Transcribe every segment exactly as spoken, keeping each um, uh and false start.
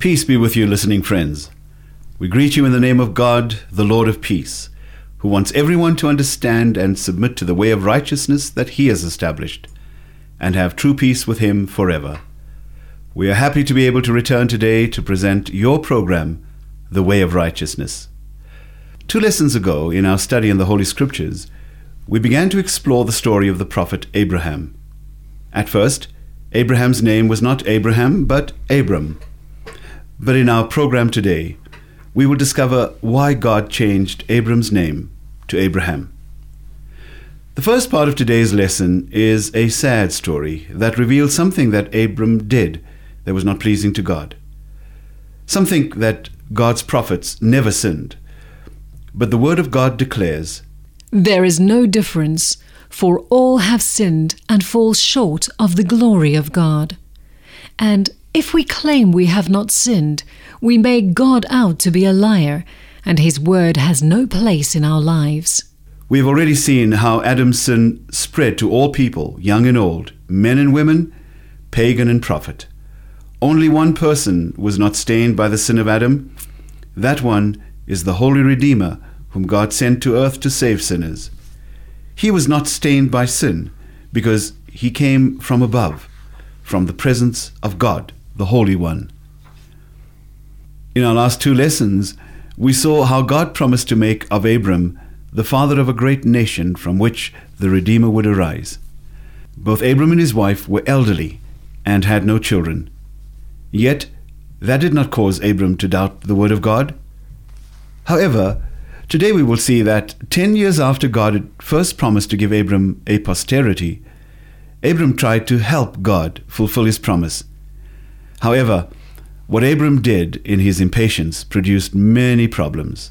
Peace be with you, listening friends. We greet you in the name of God, the Lord of peace, who wants everyone to understand and submit to the way of righteousness that he has established, and have true peace with him forever. We are happy to be able to return today to present your program, The Way of Righteousness. Two lessons ago, in our study in the Holy Scriptures, we began to explore the story of the prophet Abraham. At first, Abraham's name was not Abraham, but Abram. But in our program today, we will discover why God changed Abram's name to Abraham. The first part of today's lesson is a sad story that reveals something that Abram did that was not pleasing to God. Something that God's prophets never sinned. But the Word of God declares, "There is no difference, for all have sinned and fall short of the glory of God. And if we claim we have not sinned, we make God out to be a liar, and his word has no place in our lives." We have already seen how Adam's sin spread to all people, young and old, men and women, pagan and prophet. Only one person was not stained by the sin of Adam. That one is the Holy Redeemer, whom God sent to earth to save sinners. He was not stained by sin because he came from above, from the presence of God, the Holy One. In our last two lessons, we saw how God promised to make of Abram the father of a great nation from which the Redeemer would arise. Both Abram and his wife were elderly and had no children. Yet, that did not cause Abram to doubt the word of God. However, today we will see that ten years after God had first promised to give Abram a posterity, Abram tried to help God fulfill his promise. However, what Abram did in his impatience produced many problems.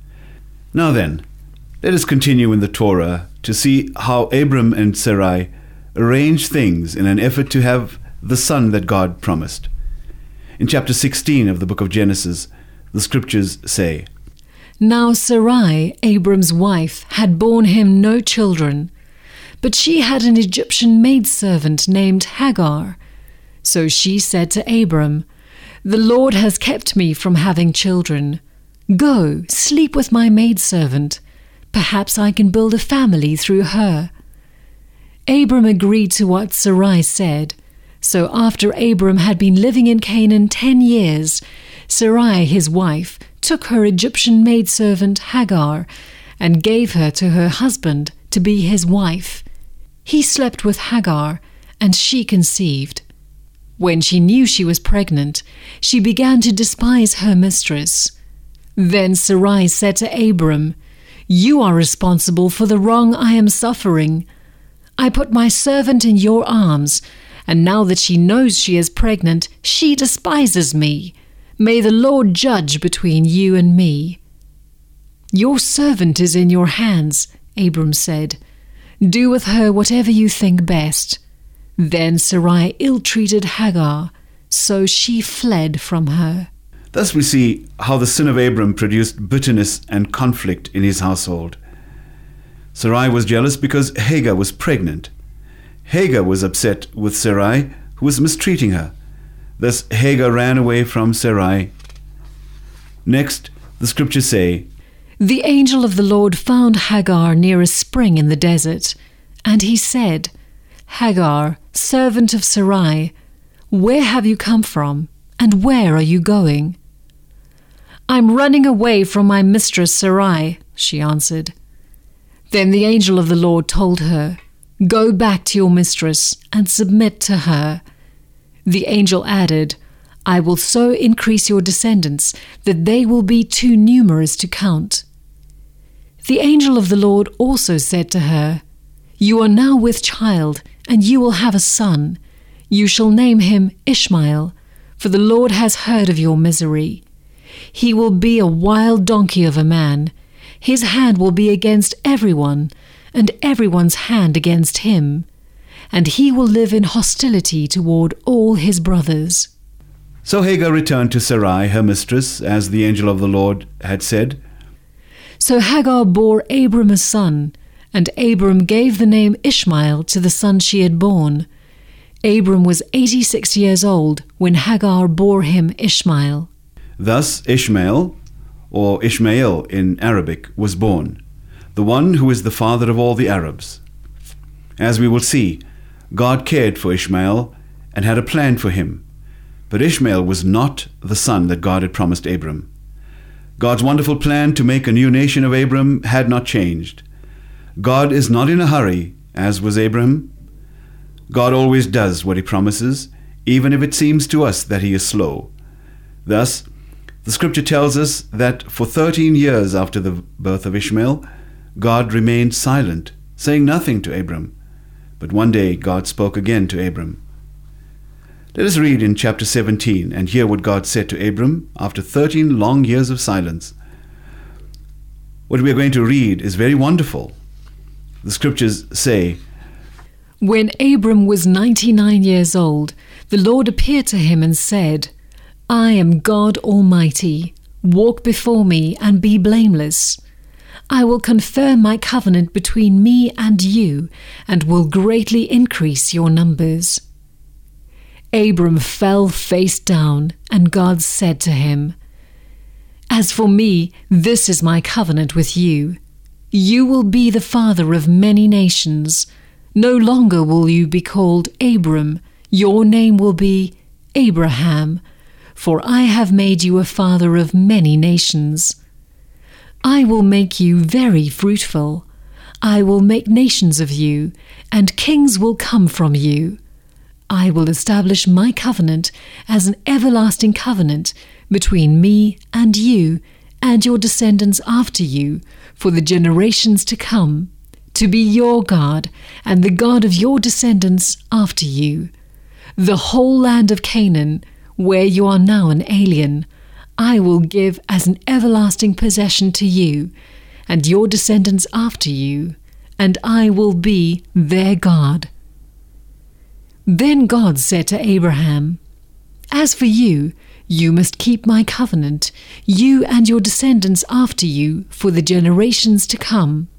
Now then, let us continue in the Torah to see how Abram and Sarai arranged things in an effort to have the son that God promised. In chapter sixteen of the book of Genesis, the scriptures say, "Now Sarai, Abram's wife, had borne him no children, but she had an Egyptian maidservant named Hagar. So she said to Abram, 'The Lord has kept me from having children. Go, sleep with my maidservant. Perhaps I can build a family through her.' Abram agreed to what Sarai said. So after Abram had been living in Canaan ten years, Sarai, his wife, took her Egyptian maidservant Hagar and gave her to her husband to be his wife. He slept with Hagar, and she conceived. When she knew she was pregnant, she began to despise her mistress. Then Sarai said to Abram, 'You are responsible for the wrong I am suffering. I put my servant in your arms, and now that she knows she is pregnant, she despises me. May the Lord judge between you and me.' 'Your servant is in your hands,' Abram said. 'Do with her whatever you think best.' Then Sarai ill-treated Hagar, so she fled from her." Thus we see how the sin of Abram produced bitterness and conflict in his household. Sarai was jealous because Hagar was pregnant. Hagar was upset with Sarai, who was mistreating her. Thus Hagar ran away from Sarai. Next, the scriptures say, "The angel of the Lord found Hagar near a spring in the desert, and he said, 'Hagar, servant of Sarai, where have you come from, and where are you going?' 'I'm running away from my mistress Sarai,' she answered. Then the angel of the Lord told her, 'Go back to your mistress and submit to her.' The angel added, 'I will so increase your descendants that they will be too numerous to count.' The angel of the Lord also said to her, 'You are now with child, and you will have a son. You shall name him Ishmael, for the Lord has heard of your misery. He will be a wild donkey of a man. His hand will be against everyone, and everyone's hand against him. And he will live in hostility toward all his brothers.'" So Hagar returned to Sarai, her mistress, as the angel of the Lord had said. So Hagar bore Abram a son, and Abram gave the name Ishmael to the son she had borne. Abram was eighty-six years old when Hagar bore him Ishmael. Thus Ishmael, or Ishmael in Arabic, was born, the one who is the father of all the Arabs. As we will see, God cared for Ishmael and had a plan for him, but Ishmael was not the son that God had promised Abram. God's wonderful plan to make a new nation of Abram had not changed. God is not in a hurry, as was Abram. God always does what he promises, even if it seems to us that he is slow. Thus, the scripture tells us that for thirteen years after the birth of Ishmael, God remained silent, saying nothing to Abram. But one day God spoke again to Abram. Let us read in chapter seventeen and hear what God said to Abram after thirteen long years of silence. What we are going to read is very wonderful. The scriptures say, When Abram was ninety-nine years old, the Lord appeared to him and said, I am God Almighty. Walk before me and be blameless. I will confirm my covenant between me and you, and will greatly increase your numbers. Abram fell face down, and God said to him, As for me, this is my covenant with you. You will be the father of many nations. No longer will you be called Abram. Your name will be Abraham, for I have made you a father of many nations. I will make you very fruitful. I will make nations of you, and kings will come from you. I will establish my covenant as an everlasting covenant between me and you and your descendants after you for the generations to come, to be your God and the God of your descendants after you. The whole land of Canaan, where you are now an alien, I will give as an everlasting possession to you and your descendants after you, and I will be their God. Then God said to Abraham, As for you, you must keep my covenant, you and your descendants after you, for the generations to come.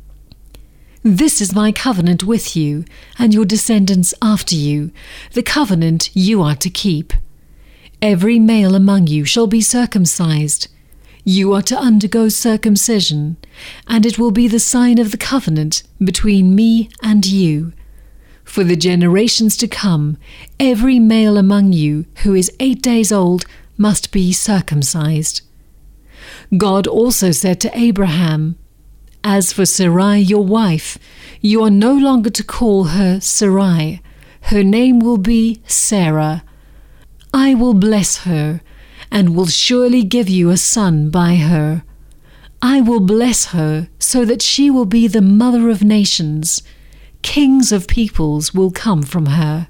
This is my covenant with you and your descendants after you, the covenant you are to keep. Every male among you shall be circumcised. You are to undergo circumcision, and it will be the sign of the covenant between me and you. For the generations to come, every male among you who is eight days old must be circumcised. God also said to Abraham, As for Sarai your wife, you are no longer to call her Sarai. Her name will be Sarah. I will bless her, and will surely give you a son by her. I will bless her so that she will be the mother of nations. Kings of peoples will come from her.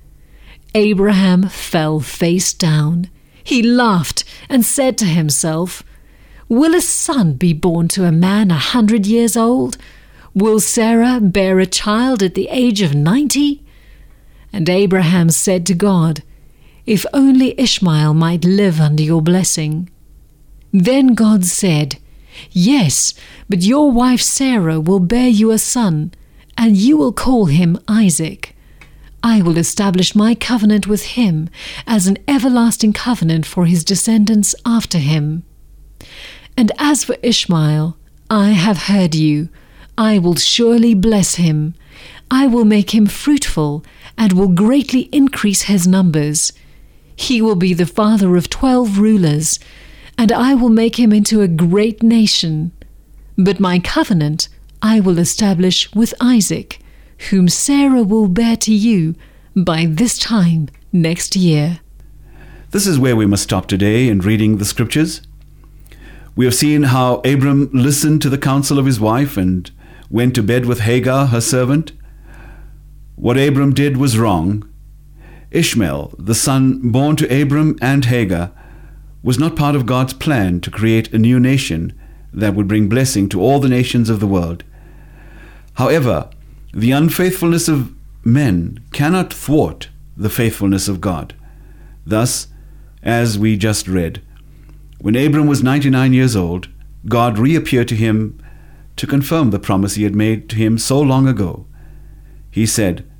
Abraham fell face down. He laughed and said to himself, Will a son be born to a man a hundred years old? Will Sarah bear a child at the age of ninety? And Abraham said to God, If only Ishmael might live under your blessing. Then God said, Yes, but your wife Sarah will bear you a son, and you will call him Isaac. I will establish my covenant with him as an everlasting covenant for his descendants after him. And as for Ishmael, I have heard you. I will surely bless him. I will make him fruitful and will greatly increase his numbers. He will be the father of twelve rulers, and I will make him into a great nation. But my covenant I will establish with Isaac, whom Sarah will bear to you by this time next year. This is where we must stop today in reading the scriptures. We have seen how Abram listened to the counsel of his wife and went to bed with Hagar, her servant. What Abram did was wrong. Ishmael, the son born to Abram and Hagar, was not part of God's plan to create a new nation that would bring blessing to all the nations of the world. However, the unfaithfulness of men cannot thwart the faithfulness of God. Thus, as we just read, when Abram was ninety-nine years old, God reappeared to him to confirm the promise he had made to him so long ago. He said,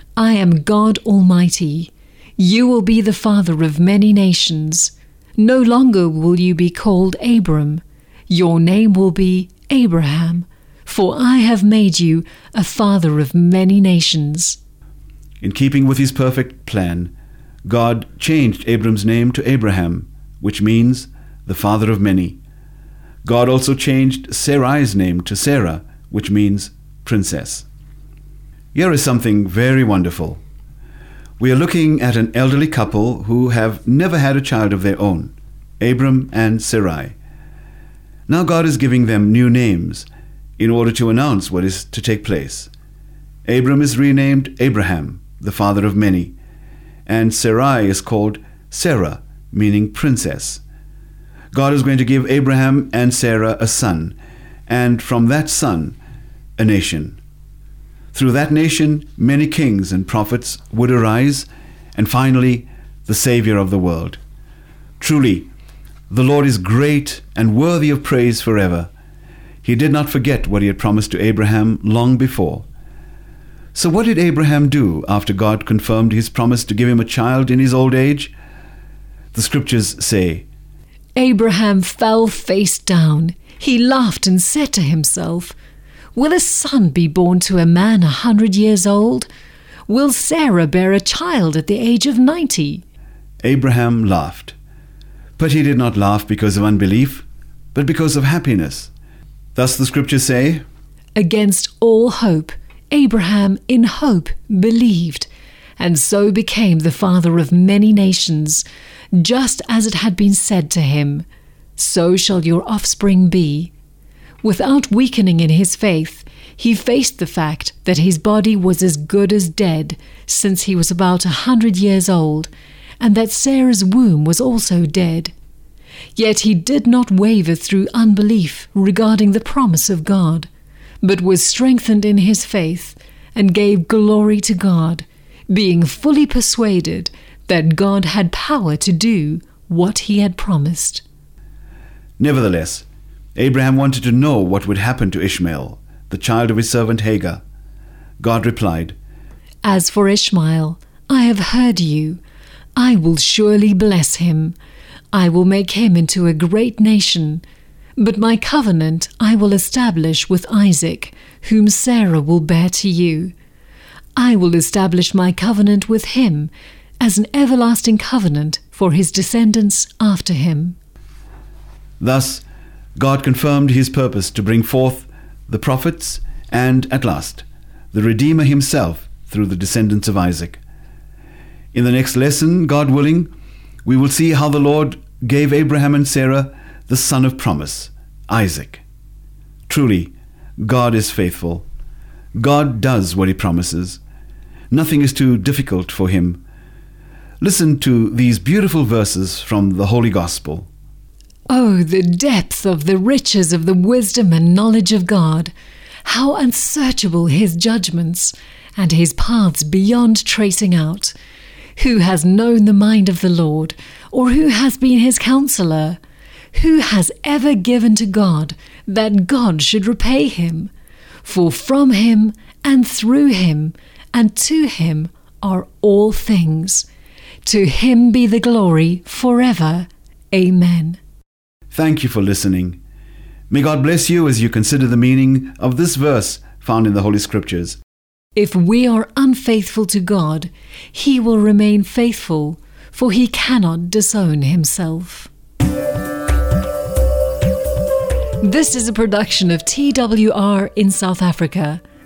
I am God Almighty. You will be the father of many nations. No longer will you be called Abram. Your name will be Abraham, for I have made you a father of many nations. In keeping with his perfect plan, God changed Abram's name to Abraham, which means the father of many. God also changed Sarai's name to Sarah, which means princess. Here is something very wonderful. We are looking at an elderly couple who have never had a child of their own, Abram and Sarai. Now God is giving them new names in order to announce what is to take place. Abram is renamed Abraham, the father of many, and Sarai is called Sarah, meaning princess. God is going to give Abraham and Sarah a son, and from that son, a nation. Through that nation, many kings and prophets would arise, and finally, the Savior of the world. Truly, the Lord is great and worthy of praise forever. He did not forget what he had promised to Abraham long before. So what did Abraham do after God confirmed his promise to give him a child in his old age? The scriptures say, Abraham fell face down. He laughed and said to himself, Will a son be born to a man a hundred years old? Will Sarah bear a child at the age of ninety? Abraham laughed. But he did not laugh because of unbelief, but because of happiness. Thus the scriptures say, Against all hope, Abraham in hope believed, and so became the father of many nations, just as it had been said to him, So shall your offspring be. Without weakening in his faith, he faced the fact that his body was as good as dead since he was about a hundred years old, and that Sarah's womb was also dead. Yet he did not waver through unbelief regarding the promise of God, but was strengthened in his faith and gave glory to God, being fully persuaded that God had power to do what he had promised. Nevertheless, Abraham wanted to know what would happen to Ishmael, the child of his servant Hagar. God replied, As for Ishmael, I have heard you. I will surely bless him. I will make him into a great nation. But my covenant I will establish with Isaac, whom Sarah will bear to you. I will establish my covenant with him as an everlasting covenant for his descendants after him. Thus, God confirmed his purpose to bring forth the prophets and, at last, the Redeemer himself through the descendants of Isaac. In the next lesson, God willing, we will see how the Lord gave Abraham and Sarah the son of promise, Isaac. Truly, God is faithful. God does what he promises. Nothing is too difficult for him. Listen to these beautiful verses from the Holy Gospel. Oh, the depth of the riches of the wisdom and knowledge of God! How unsearchable his judgments, and his paths beyond tracing out! Who has known the mind of the Lord, or who has been his counselor? Who has ever given to God, that God should repay him? For from him, and through him, and to him are all things. To him be the glory forever. Amen. Thank you for listening. May God bless you as you consider the meaning of this verse found in the Holy Scriptures. If we are unfaithful to God, he will remain faithful, for he cannot disown himself. This is a production of T W R in South Africa.